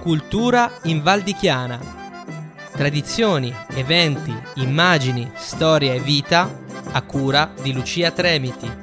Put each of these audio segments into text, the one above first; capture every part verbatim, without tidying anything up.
Cultura in Val di Chiana. Tradizioni, eventi, immagini, storia e vita a cura di Lucia Tremiti.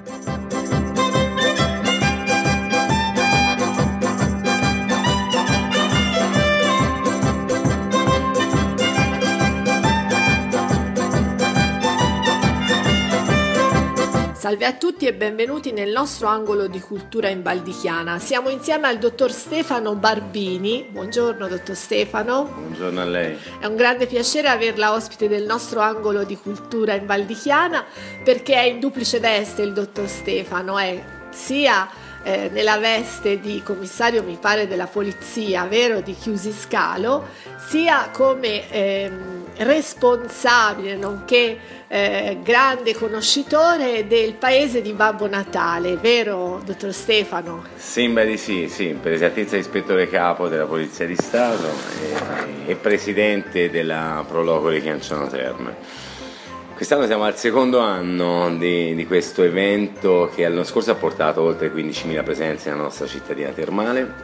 Salve a tutti e benvenuti nel nostro angolo di cultura in Val di Chiana. Siamo insieme al dottor Stefano Barbini. Buongiorno dottor Stefano. Buongiorno a lei. È un grande piacere averla ospite del nostro angolo di cultura in Val di Chiana, perché è in duplice veste il dottor Stefano, è sia eh, nella veste di commissario, mi pare, della polizia, vero, di Chiusi Scalo, sia come ehm, responsabile nonché Eh, grande conoscitore del paese di Babbo Natale, vero dottor Stefano? Sembra di sì, sì, per esattezza ispettore capo della Polizia di Stato e, e presidente della Proloco di Chianciano Terme. Quest'anno siamo al secondo anno di, di questo evento che l'anno scorso ha portato oltre quindicimila presenze nella nostra cittadina termale.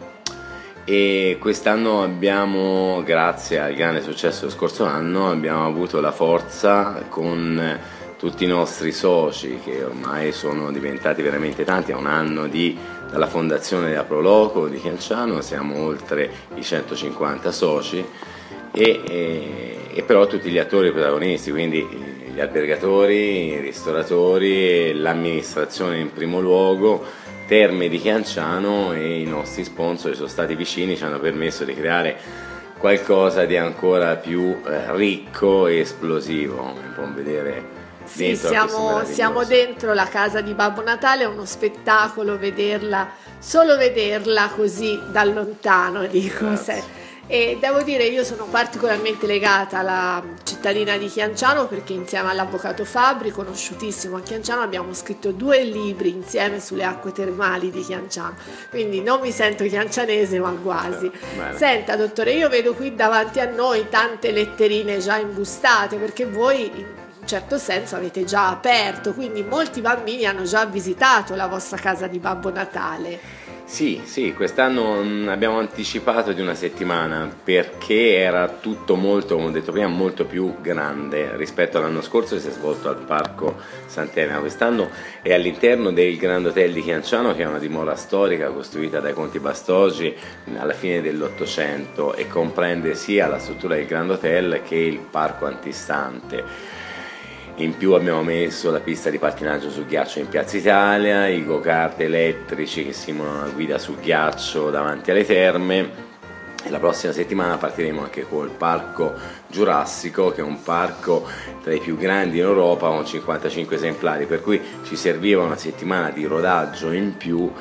E quest'anno abbiamo, grazie al grande successo dello scorso anno, abbiamo avuto la forza con tutti i nostri soci, che ormai sono diventati veramente tanti, a un anno di, dalla fondazione della Proloco di Chianciano, siamo oltre i centocinquanta soci, e, e, e però tutti gli attori protagonisti, quindi gli albergatori, i ristoratori, l'amministrazione in primo luogo, Terme di Chianciano, e i nostri sponsor sono stati vicini, ci hanno permesso di creare qualcosa di ancora più eh, ricco e esplosivo, come può vedere. Sì, siamo, siamo dentro la casa di Babbo Natale, è uno spettacolo vederla, solo vederla così da lontano, dico. Se, e devo dire, io sono particolarmente legata alla cittadina di Chianciano, perché insieme all'avvocato Fabbri, conosciutissimo a Chianciano, abbiamo scritto due libri insieme sulle acque termali di Chianciano, quindi non mi sento chiancianese ma quasi. Bene. Senta dottore, io vedo qui davanti a noi tante letterine già imbustate, perché voi in un certo senso avete già aperto, quindi molti bambini hanno già visitato la vostra casa di Babbo Natale. Sì, sì, quest'anno abbiamo anticipato di una settimana perché era tutto molto, come ho detto prima, molto più grande rispetto all'anno scorso che si è svolto al Parco Sant'Elena. Quest'anno è all'interno del Grand Hotel di Chianciano, che è una dimora storica costruita dai conti Bastogi alla fine dell'Ottocento e comprende sia la struttura del Grand Hotel che il parco antistante. In più abbiamo messo la pista di pattinaggio su ghiaccio in Piazza Italia, i go-kart elettrici che simulano una guida su ghiaccio davanti alle terme, e la prossima settimana partiremo anche col Parco Giurassico, che è un parco tra i più grandi in Europa con cinquantacinque esemplari, per cui ci serviva una settimana di rodaggio in più,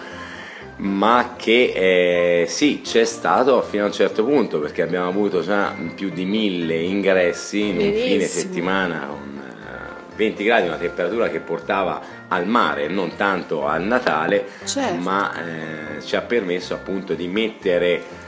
ma che eh, sì, c'è stato fino a un certo punto, perché abbiamo avuto già più di mille ingressi in un fine settimana con venti gradi, una temperatura che portava al mare, non tanto al Natale, certo. ma eh, ci ha permesso appunto di mettere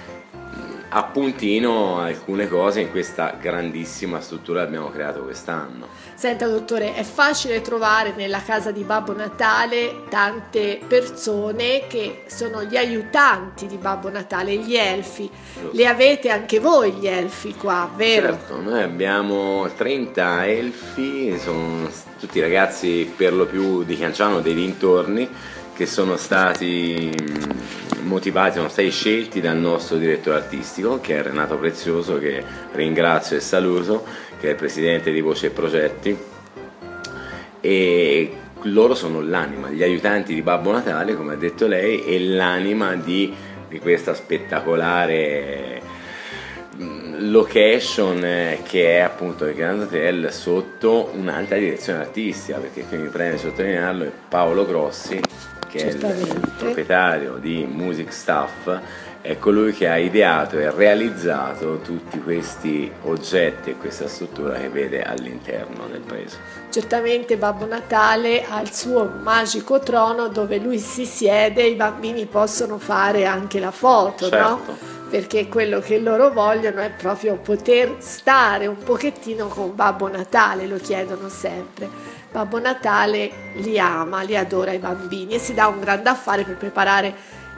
a puntino alcune cose in questa grandissima struttura che abbiamo creato quest'anno. Senta dottore, è facile trovare nella casa di Babbo Natale tante persone che sono gli aiutanti di Babbo Natale, gli elfi. Giusto. Li avete anche voi gli elfi qua, vero? Certo, noi abbiamo trenta elfi, sono tutti ragazzi per lo più di Chianciano, dei dintorni, che sono stati motivati, sono stati scelti dal nostro direttore artistico, che è Renato Prezioso, che ringrazio e saluto, che è il presidente di Voce e Progetti, e loro sono l'anima, gli aiutanti di Babbo Natale, come ha detto lei, e l'anima di, di questa spettacolare location che è appunto il Grand Hotel sotto un'alta direzione artistica, perché qui mi preme sottolinearlo, è Paolo Grossi, che è il proprietario di Music Staff, è colui che ha ideato e realizzato tutti questi oggetti e questa struttura che vede all'interno del paese. Certamente Babbo Natale ha il suo magico trono dove lui si siede e i bambini possono fare anche la foto, certo. no? Perché quello che loro vogliono è proprio poter stare un pochettino con Babbo Natale, lo chiedono sempre. Babbo Natale li ama, li adora i bambini e si dà un grande affare per preparare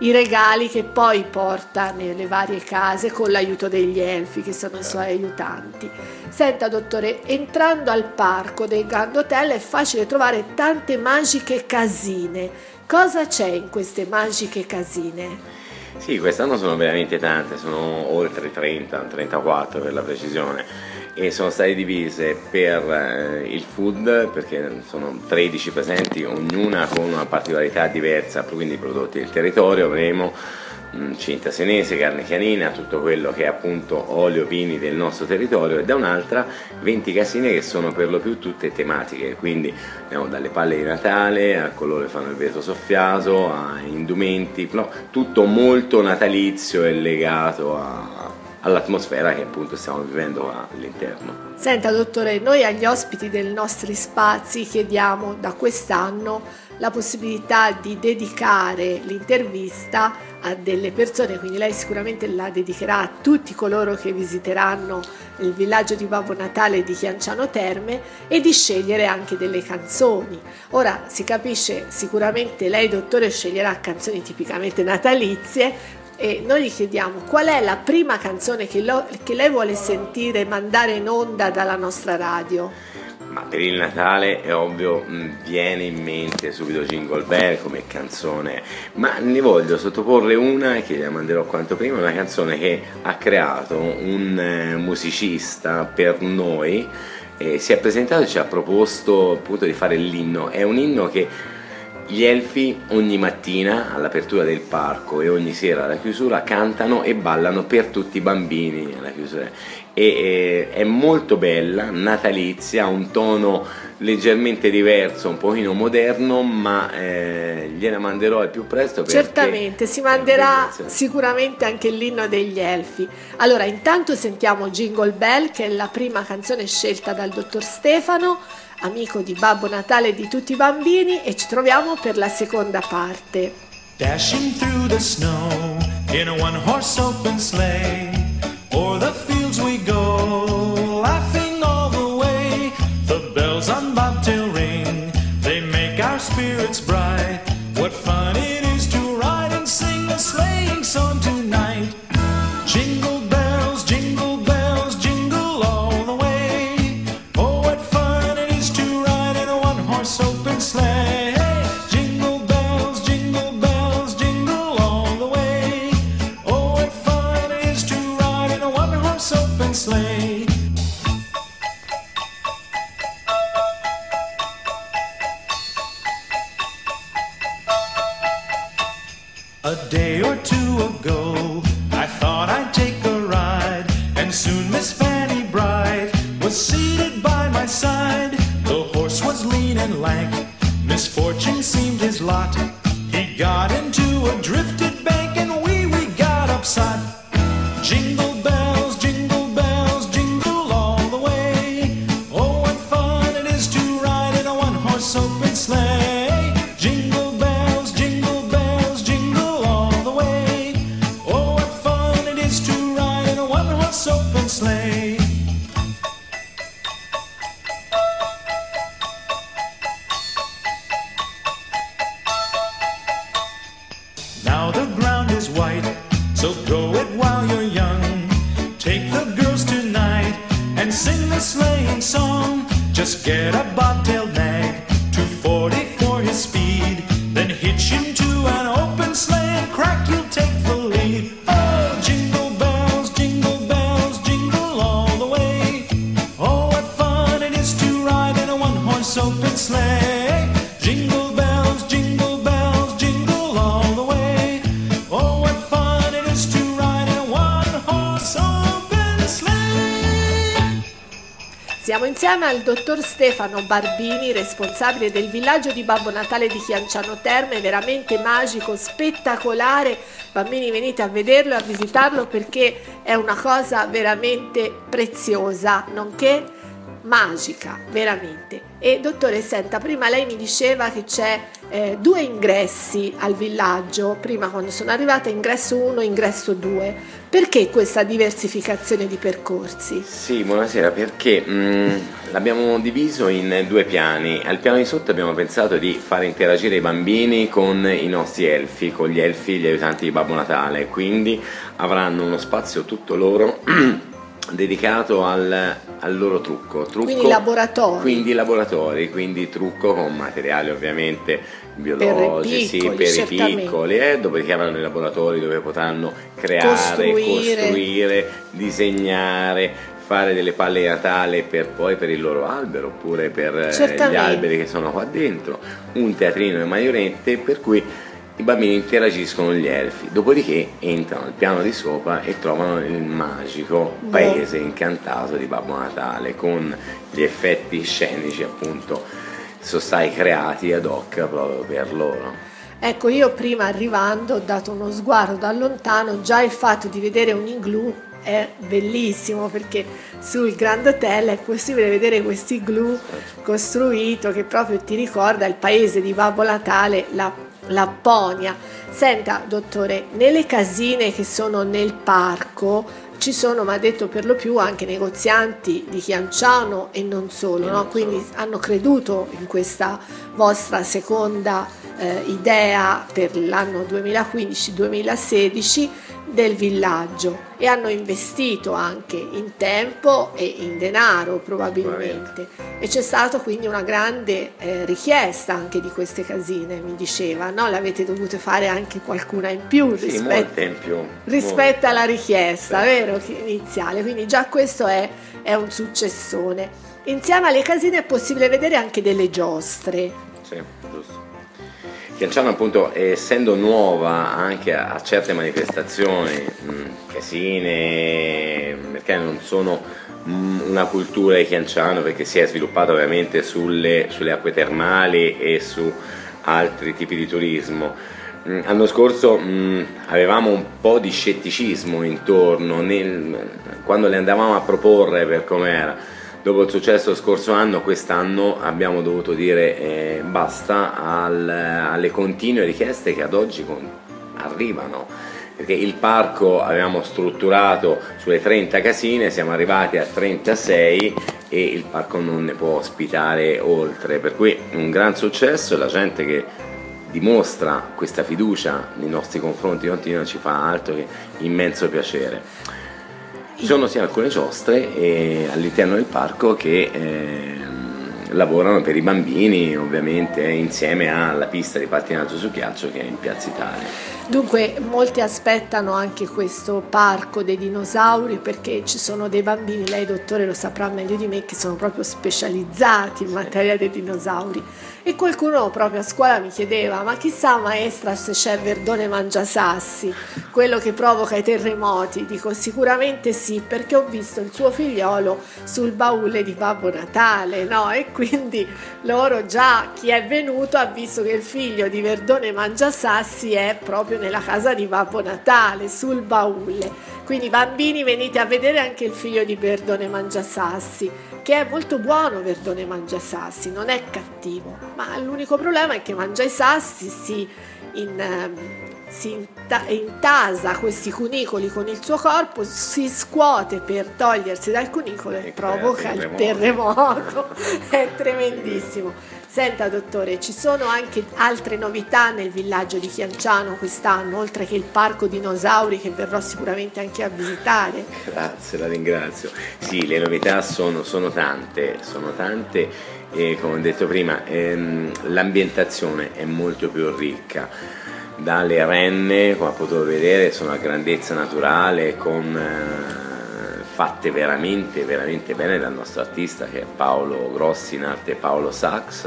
i regali che poi porta nelle varie case con l'aiuto degli elfi che sono i suoi aiutanti. Senta dottore, entrando al parco del Grand Hotel è facile trovare tante magiche casine. Cosa c'è in queste magiche casine? Sì, quest'anno sono veramente tante, sono oltre trenta, trentaquattro per la precisione, e sono state divise per eh, il food, perché sono tredici presenti, ognuna con una particolarità diversa, quindi prodotti del territorio. Avremo mh, cinta senese, carne canina, tutto quello che è appunto olio, vini del nostro territorio, e da un'altra venti casine che sono per lo più tutte tematiche, quindi abbiamo dalle palle di Natale a coloro che fanno il vetro soffiato, a indumenti, no, tutto molto natalizio e legato a all'atmosfera che appunto stiamo vivendo all'interno. Senta dottore, noi agli ospiti dei nostri spazi chiediamo da quest'anno la possibilità di dedicare l'intervista a delle persone, quindi lei sicuramente la dedicherà a tutti coloro che visiteranno il villaggio di Babbo Natale di Chianciano Terme, e di scegliere anche delle canzoni. Ora si capisce, sicuramente lei dottore sceglierà canzoni tipicamente natalizie, e noi gli chiediamo qual è la prima canzone che, lo, che lei vuole sentire mandare in onda dalla nostra radio. Ma per il Natale è ovvio, viene in mente subito Jingle Bell come canzone, ma ne voglio sottoporre una che la manderò quanto prima, una canzone che ha creato un eh, musicista per noi, eh, si è presentato e ci ha proposto appunto di fare l'inno. È un inno che gli elfi ogni mattina all'apertura del parco e ogni sera alla chiusura cantano e ballano per tutti i bambini alla chiusura, e, e è molto bella, natalizia, ha un tono leggermente diverso, un pochino moderno, ma eh, gliela manderò al più presto. Certamente, si manderà sicuramente anche l'inno degli elfi. Allora, intanto sentiamo Jingle Bell, che è la prima canzone scelta dal dottor Stefano, amico di Babbo Natale e di tutti i bambini, e ci troviamo per la seconda parte. Dashing through the snow in a one-horse open sleigh, o'er the fields we go, laughing all the way. The bells on bobtail ring, they make our spirits bright. What fun it is to ride and sing a sleighing song tonight. Jingle bells, jingle bells, jingle all the way. Oh, what fun it is to ride in a one-horse open sleigh. Jingle bells, jingle bells, jingle all the way. Oh, what fun it is to ride in a one-horse open sleigh. A day or two ago, I thought I'd take a ride, and soon Miss Fanny Bright was seated by my side. The horse was lean and lank, misfortune seemed his lot. He got into a drifted bank, and we, we got upset. Jingle bells, jingle bells, jingle all the way. Oh, what fun it is to ride in a one-horse open sleigh. Jingle bells, jingle bells, jingle all the way. Oh, what fun it is to ride in a one-horse open sleigh. Now the ground is white, so go it while you're young. Take the girls tonight and sing the sleighing song. Just get a bobtailed nag, two forty for his speed, then hitch him to an open sleigh and crack, you'll take the lead. Oh, jingle bells, jingle bells, jingle all the way. Oh, what fun it is to ride in a one-horse open sleigh. Jingle bells, jingle bells, jingle all the way. Oh, what fun it is to ride in a one-horse open sleigh. Siamo insieme al dottor Stefano Barbini, responsabile del villaggio di Babbo Natale di Chianciano Terme, veramente magico, spettacolare. Bambini, venite a vederlo e a visitarlo perché è una cosa veramente preziosa, nonché magica, veramente. E dottore, senta, prima lei mi diceva che c'è eh, due ingressi al villaggio, prima quando sono arrivata ingresso uno e ingresso due, perché questa diversificazione di percorsi? Sì, buonasera, perché mh, l'abbiamo diviso in due piani. Al piano di sotto abbiamo pensato di far interagire i bambini con i nostri elfi, con gli elfi, gli aiutanti di Babbo Natale, quindi avranno uno spazio tutto loro dedicato al, al loro trucco, trucco. Quindi laboratori. Quindi laboratori, quindi trucco con materiali ovviamente biologici per i piccoli, per i piccoli eh, dopodiché avranno i laboratori dove potranno creare, costruire, costruire disegnare, fare delle palle di Natale per poi per il loro albero oppure per gli alberi che sono qua dentro, un teatrino e marionette, per cui i bambini interagiscono con gli elfi, dopodiché entrano al piano di sopra e trovano il magico paese incantato di Babbo Natale con gli effetti scenici appunto sono stati creati ad hoc proprio per loro. Ecco, io prima arrivando ho dato uno sguardo da lontano, già il fatto di vedere un igloo è bellissimo perché sul Grand Hotel è possibile vedere questo igloo costruito che proprio ti ricorda il paese di Babbo Natale, la Lapponia. Senta dottore, nelle casine che sono nel parco ci sono, ma detto per lo più, anche negozianti di Chianciano e non solo, no? Quindi hanno creduto in questa vostra seconda eh, idea per l'anno duemilaquindici duemilasedici del villaggio e hanno investito anche in tempo e in denaro probabilmente, e c'è stata quindi una grande eh, richiesta anche di queste casine, mi diceva, no? L'avete dovute fare anche qualcuna in più sì, rispetto, in più, rispetto alla richiesta, sì, vero? Iniziale, quindi già questo è, è un successone. Insieme alle casine è possibile vedere anche delle giostre. Sì, giusto. Chianciano appunto, essendo nuova anche a, a certe manifestazioni, mh, casine, perché non sono mh, una cultura di Chianciano, perché si è sviluppata ovviamente sulle, sulle acque termali e su altri tipi di turismo. Mh, l'anno scorso mh, avevamo un po' di scetticismo intorno, nel, quando le andavamo a proporre per com'era. Dopo il successo scorso anno, quest'anno abbiamo dovuto dire eh, basta al, alle continue richieste che ad oggi con, arrivano, perché il parco avevamo strutturato sulle trenta casine, siamo arrivati a trentasei e il parco non ne può ospitare oltre, per cui un gran successo, la gente che dimostra questa fiducia nei nostri confronti continua ci fa altro che immenso piacere. Ci sono sia alcune giostre eh, all'interno del parco che eh, lavorano per i bambini, ovviamente insieme alla pista di pattinaggio su ghiaccio che è in Piazza Italia. Dunque molti aspettano anche questo parco dei dinosauri perché ci sono dei bambini, lei dottore lo saprà meglio di me, che sono proprio specializzati in materia dei dinosauri, e qualcuno proprio a scuola mi chiedeva ma chissà maestra se c'è Verdone Mangiasassi, quello che provoca i terremoti. Dico sicuramente sì, perché ho visto il suo figliolo sul baule di Babbo Natale, no? E quindi loro già, chi è venuto ha visto che il figlio di Verdone Mangiasassi è proprio nella casa di Babbo Natale, sul baule. Quindi bambini, venite a vedere anche il figlio di Verdone Mangiasassi, che è molto buono. Verdone Mangiasassi non è cattivo, ma l'unico problema è che mangia i sassi, si, in, si inta, intasa questi cunicoli con il suo corpo, si scuote per togliersi dal cunicolo e, e provoca il terremoto. È tremendissimo. Senta dottore, ci sono anche altre novità nel villaggio di Chianciano quest'anno, oltre che il parco dinosauri che verrò sicuramente anche a visitare? Grazie, la ringrazio. Sì, le novità sono, sono tante, sono tante e come ho detto prima ehm, l'ambientazione è molto più ricca. Dalle renne, come potete vedere, sono a grandezza naturale, con... Eh, fatte veramente veramente bene dal nostro artista che è Paolo Grossi, in arte Paolo Sachs,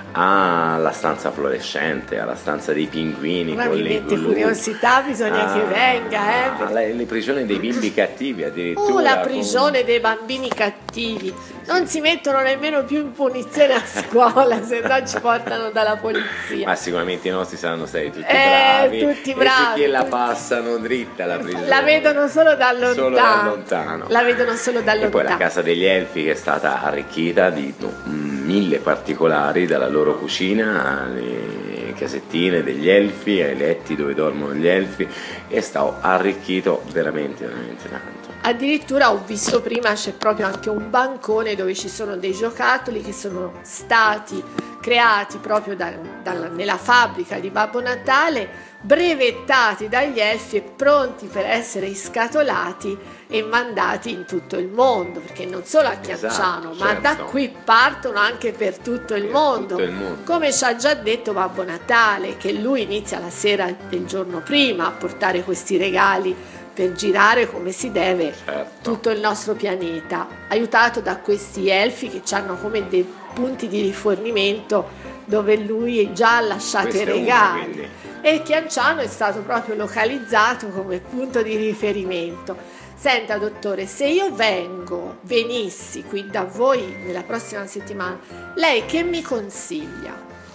alla stanza fluorescente, alla stanza dei pinguini. Ma mi mette curiosità, bisogna ah, che venga eh. le, le prigioni dei bimbi cattivi addirittura. Oh, la prigione con... dei bambini cattivi, non si mettono nemmeno più in punizione a scuola, se no ci portano dalla polizia. Ma sicuramente i nostri saranno stati tutti eh, bravi, tutti bravi, e che la passano dritta la prigione, la vedono solo da lontano, solo da lontano. la vedono solo da lontano. E poi la casa degli elfi, che è stata arricchita di no, mille particolari, dalla loro cucina alle casettine degli elfi, ai letti dove dormono gli elfi, è stato arricchito veramente veramente tanto. Addirittura ho visto prima, c'è proprio anche un bancone dove ci sono dei giocattoli che sono stati creati proprio da, da, nella fabbrica di Babbo Natale, brevettati dagli elfi e pronti per essere iscatolati e mandati in tutto il mondo, perché non solo a Chianciano, esatto, ma certo. da qui partono anche per tutto il, per mondo. tutto il mondo, come ci ha già detto Babbo Natale, che lui inizia la sera del giorno prima a portare questi regali per girare come si deve, certo, tutto il nostro pianeta, aiutato da questi elfi che hanno come dei punti di rifornimento dove lui già ha lasciato i regali. Uno, e Chianciano è stato proprio localizzato come punto di riferimento. Senta dottore, se io vengo, venissi qui da voi nella prossima settimana, lei che mi consiglia?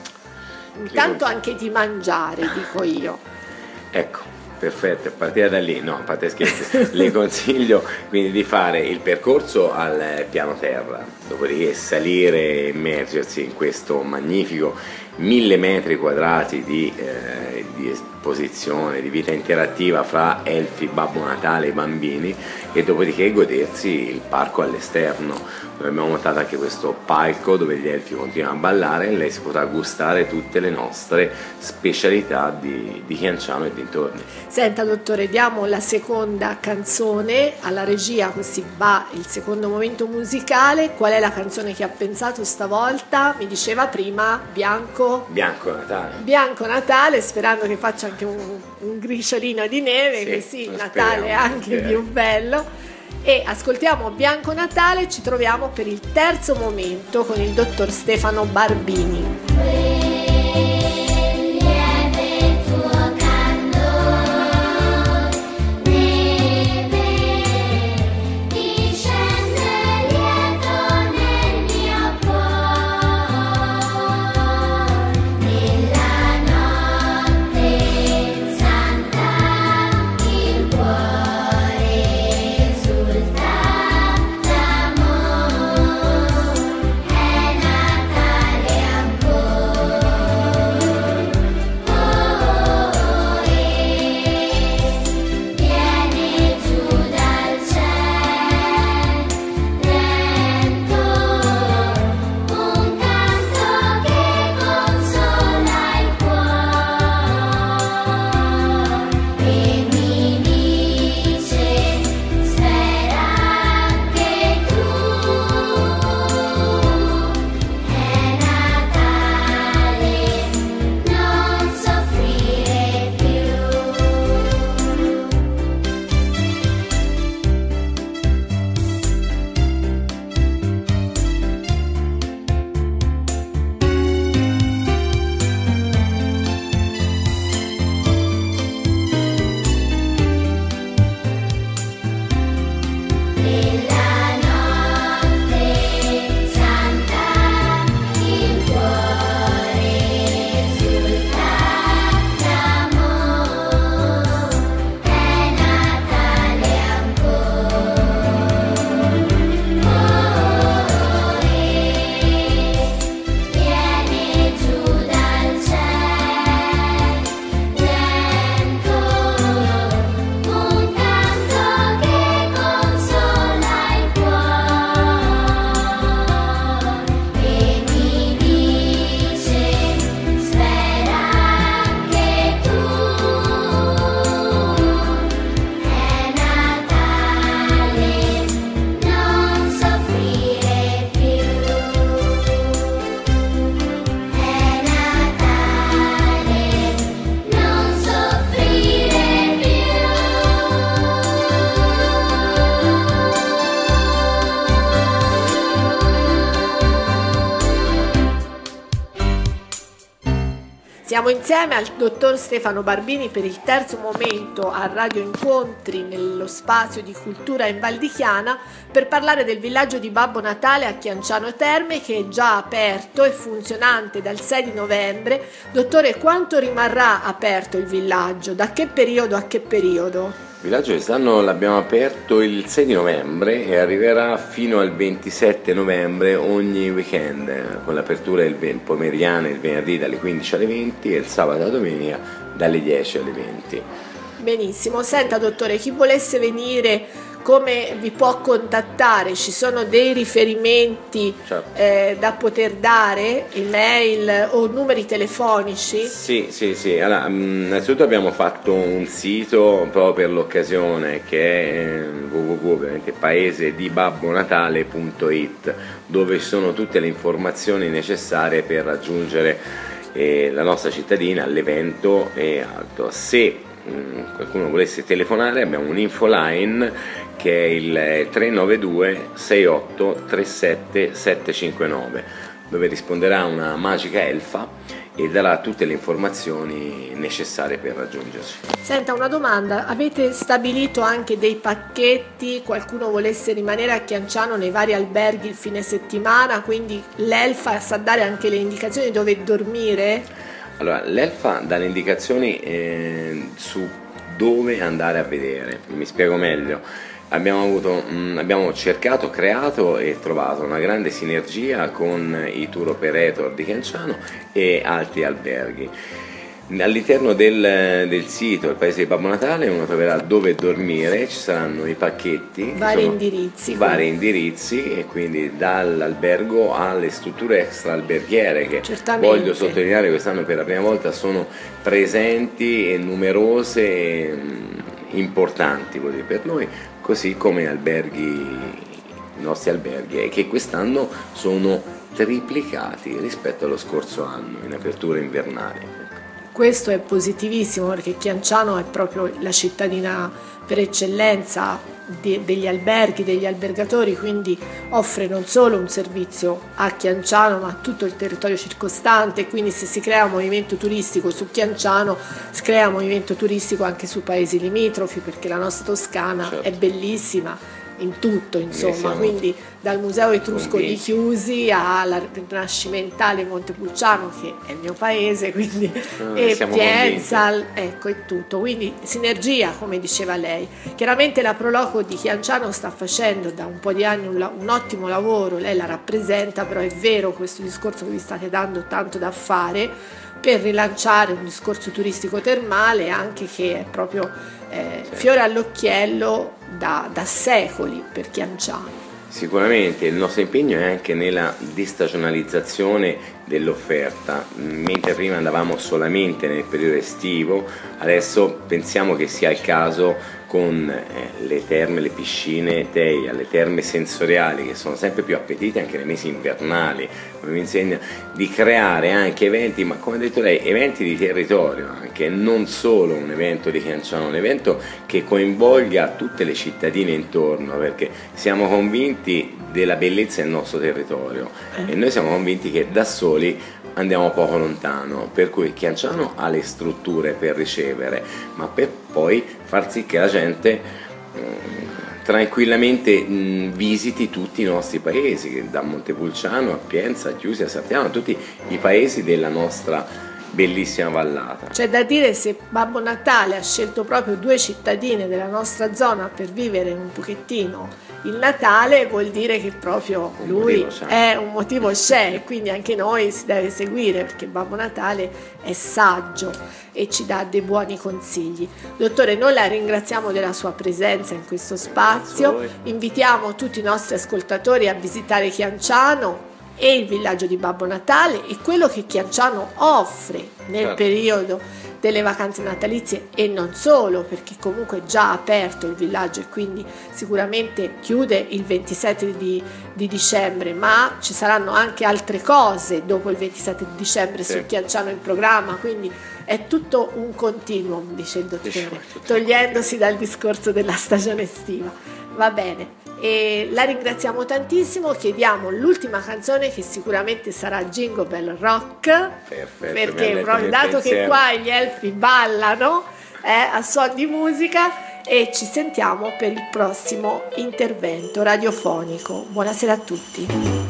Intanto anche di mangiare, dico io. Ecco. Perfetto, a partire da lì, no, a parte scherzi, le consiglio quindi di fare il percorso al piano terra, dopodiché salire e immergersi in questo magnifico mille metri quadrati di, eh, di esposizione, di vita interattiva fra elfi, Babbo Natale e bambini, e dopodiché godersi il parco all'esterno, dove abbiamo montato anche questo palco dove gli elfi continuano a ballare e lei si potrà gustare tutte le nostre specialità di, di Chianciano e dintorni. Senta dottore, diamo la seconda canzone alla regia, così va il secondo momento musicale. Qual è la canzone che ha pensato stavolta? Mi diceva prima Bianco Bianco Natale. Bianco Natale, sperando che faccia anche un, un grisciolino di neve, sì, così il Natale è anche più bello. E ascoltiamo Bianco Natale, ci troviamo per il terzo momento con il dottor Stefano Barbini. Siamo insieme al dottor Stefano Barbini per il terzo momento a Radio Incontri nello spazio di cultura in Val di Chiana per parlare del villaggio di Babbo Natale a Chianciano Terme, che è già aperto e funzionante dal sei di novembre. Dottore, quanto rimarrà aperto il villaggio? Da che periodo a che periodo? Villaggio quest'anno l'abbiamo aperto il sei di novembre e arriverà fino al ventisette novembre ogni weekend, con l'apertura il pomeridiana il venerdì dalle quindici alle venti e il sabato e la domenica dalle dieci alle venti. Benissimo, senta dottore, chi volesse venire come vi può contattare? Ci sono dei riferimenti certo. eh, da poter dare, email o numeri telefonici? Sì, sì, sì. Allora, innanzitutto abbiamo fatto un sito proprio per l'occasione che è w w w punto paese di babbo natale punto it, dove ci sono tutte le informazioni necessarie per raggiungere eh, la nostra cittadina all'evento e altro. Se mh, qualcuno volesse telefonare abbiamo un infoline che è il tre nove due sei otto tre sette sette cinque nove, dove risponderà una magica elfa e darà tutte le informazioni necessarie per raggiungerci. Senta, una domanda, avete stabilito anche dei pacchetti, qualcuno volesse rimanere a Chianciano nei vari alberghi il fine settimana, quindi l'elfa sa dare anche le indicazioni dove dormire? Allora, l'elfa dà le indicazioni eh, su dove andare a vedere, mi spiego meglio. Abbiamo, avuto, mh, abbiamo cercato, creato e trovato una grande sinergia con i tour operator di Chianciano e altri alberghi. All'interno del, del sito Il Paese di Babbo Natale uno troverà dove dormire, ci saranno i pacchetti, vari indirizzi, vari indirizzi e quindi dall'albergo alle strutture extraalberghiere che certamente. Voglio sottolineare quest'anno per la prima volta sono presenti e numerose e importanti vuol dire, per noi, così come alberghi, i nostri alberghi, che quest'anno sono triplicati rispetto allo scorso anno in apertura invernale. Questo è positivissimo perché Chianciano è proprio la cittadina per eccellenza di, degli alberghi, degli albergatori, quindi offre non solo un servizio a Chianciano ma a tutto il territorio circostante, quindi se si crea un movimento turistico su Chianciano si crea un movimento turistico anche su paesi limitrofi, perché la nostra Toscana certo. è bellissima in tutto, insomma, quindi dal Museo Etrusco di Chiusi alla Rinascimentale Montepulciano, che è il mio paese, quindi ah, e Pienza, ecco, è tutto, quindi sinergia, come diceva lei. Chiaramente la Proloco di Chianciano sta facendo da un po' di anni un, un ottimo lavoro, lei la rappresenta, però è vero questo discorso che vi state dando tanto da fare per rilanciare un discorso turistico termale anche che è proprio eh, fiore all'occhiello da, da secoli per Chianciano. Sicuramente il nostro impegno è anche nella destagionalizzazione dell'offerta, mentre prima andavamo solamente nel periodo estivo, adesso pensiamo che sia il caso con eh, le terme, le piscine Teia, le terme sensoriali che sono sempre più appetite anche nei mesi invernali, come mi insegna, di creare anche eventi, ma come ha detto lei, eventi di territorio, anche non solo un evento di Chianciano, un evento che coinvolga tutte le cittadine intorno, perché siamo convinti della bellezza del nostro territorio eh. e noi siamo convinti che da soli andiamo poco lontano, per cui Chianciano ha le strutture per ricevere, ma per poi far sì che la gente mh, tranquillamente mh, visiti tutti i nostri paesi, da Montepulciano a Pienza, a Chiusi, a Sartiano, tutti i paesi della nostra bellissima vallata. C'è da dire, se Babbo Natale ha scelto proprio due cittadine della nostra zona per vivere un pochettino il Natale, vuol dire che proprio un lui è un motivo c'è, e quindi anche noi si deve seguire, perché Babbo Natale è saggio e ci dà dei buoni consigli. Dottore, noi la ringraziamo della sua presenza in questo spazio, invitiamo tutti i nostri ascoltatori a visitare Chianciano e il villaggio di Babbo Natale e quello che Chianciano offre nel certo. periodo delle vacanze natalizie, e non solo, perché comunque è già aperto il villaggio e quindi sicuramente chiude il ventisette di, di dicembre, ma ci saranno anche altre cose dopo il ventisette di dicembre sì. su Chianciano in programma, quindi è tutto un continuum, dice il dottore, togliendosi dal discorso della stagione estiva. Va bene. E la ringraziamo tantissimo, chiediamo l'ultima canzone che sicuramente sarà Jingle Bell Rock. Perfetto, perché proprio dato che qua gli elfi ballano eh, a suon di musica, e ci sentiamo per il prossimo intervento radiofonico. Buonasera a tutti.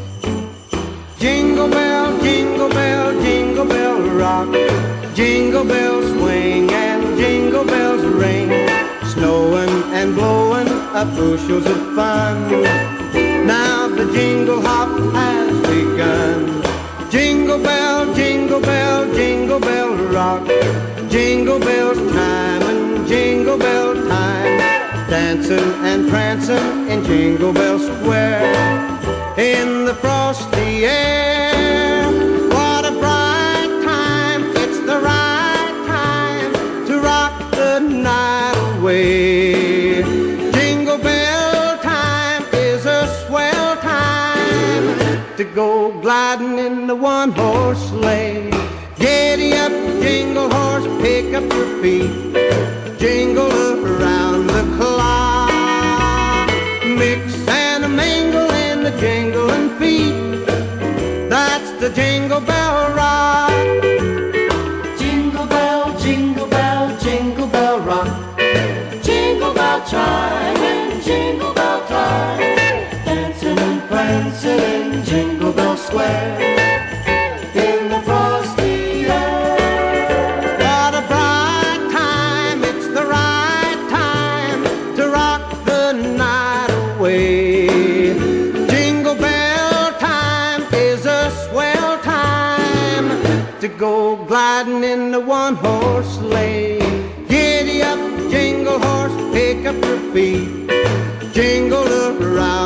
Jingle bell, jingle bell, jingle bell rock, jingle bells swing and jingle bells ring, snowing and blowing up bushels of fun. Now the jingle hop has begun. Jingle bell, jingle bell, jingle bell rock. Jingle bells time and jingle bell time. Dancing and prancing in Jingle Bell Square. In the frosty air, what a bright time. It's the right time to rock the night away. Jingle bell time is a swell time to go gliding in the one-horse sleigh. Giddy up, jingle horse, pick up your feet. Jingle around the clock. Mix and a mingle in the jingling feet. That's the Jingle Bell Rock. Jingle bell, jingle bell, jingle bell rock. Jingle bell chime and jingle bell time. Dancing and prancing in Jingle Bell Square. In the frosty air. What a bright time, it's the right time to rock the night away. Jingle bell time is a swell time to go gliding in the one-horse sleigh. Giddy up, jingle horse, pick up your feet. Jingle around